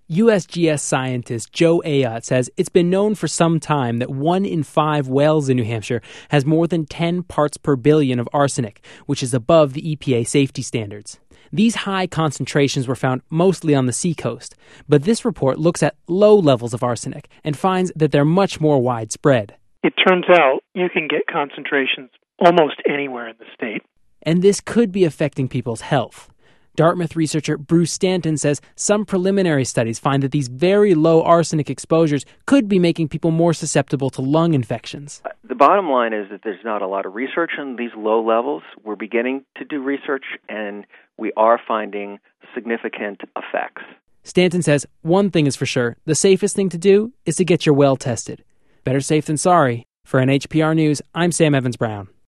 USGS scientist Joe Ayotte says it's been known for some time that 1 in 5 wells in New Hampshire has more than 10 parts per billion of arsenic, which is above the EPA safety standards. These high concentrations were found mostly on the seacoast, but this report looks at low levels of arsenic and finds that they're much more widespread. It turns out you can get concentrations almost anywhere in the state. And this could be affecting people's health. Dartmouth researcher Bruce Stanton says some preliminary studies find that these very low arsenic exposures could be making people more susceptible to lung infections. The bottom line is that there's not a lot of research on these low levels. We're beginning to do research, and we are finding significant effects. Stanton says one thing is for sure, the safest thing to do is to get your well tested. Better safe than sorry. For NHPR News, I'm Sam Evans-Brown.